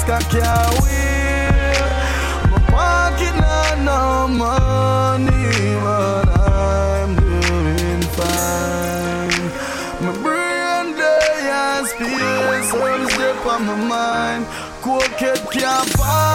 Alaska can't wait. My pocket not no money, but I'm doing fine. My brain day and space, all is deep on my mind. Cocaine can't buy.